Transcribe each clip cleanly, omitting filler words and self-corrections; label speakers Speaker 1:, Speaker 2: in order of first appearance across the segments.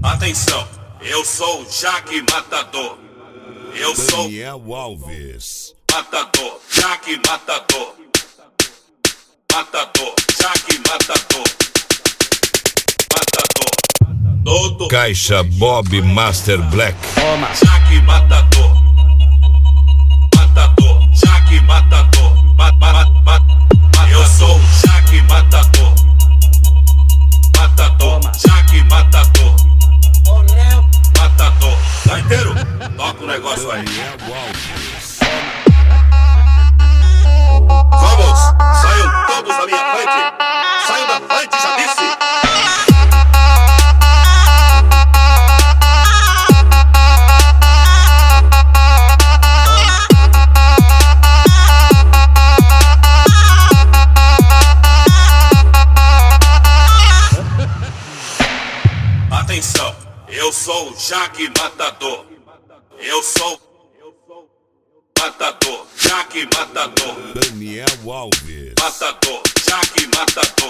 Speaker 1: Atenção, eu sou o Jaque Matador. Eu sou
Speaker 2: Daniel Alves.
Speaker 1: Matador, Jaque Matador. Matador, Jaque Matador. Matador. Todo
Speaker 2: Caixa Bob Master Black.
Speaker 3: Toma.
Speaker 1: Jaque Matador. Matador, Jaque Matador. Eu sou o Jaque Matador. Matador, Jaque Matador. Matador, tá inteiro? Toca o negócio aí.
Speaker 2: Daniel Alves.
Speaker 1: Vamos, saiam todos da minha frente. Saiam da frente, já disse. Atenção, eu sou o Jaque Matador. Eu sou Matador, Jaque Matador.
Speaker 2: Daniel Alves.
Speaker 1: Matador, Jaque Matador.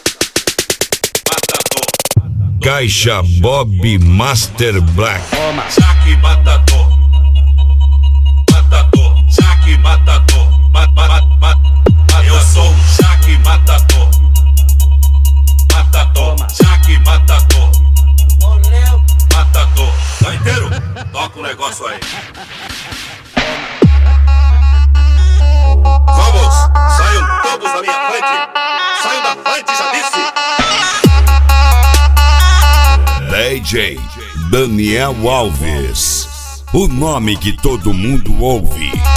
Speaker 1: Matador,
Speaker 2: Caixa Bob Master Black.
Speaker 3: Toma.
Speaker 1: Jaque Matador. Matador, Jaque Matador. Eu sou o Jaque Matador. Matador, Jaque Matador. Matador, tá inteiro? Toca o negócio aí. Vamos, saiam todos da minha frente. Saiam da frente, já disse.
Speaker 2: DJ Daniel Alves. O nome que todo mundo ouve.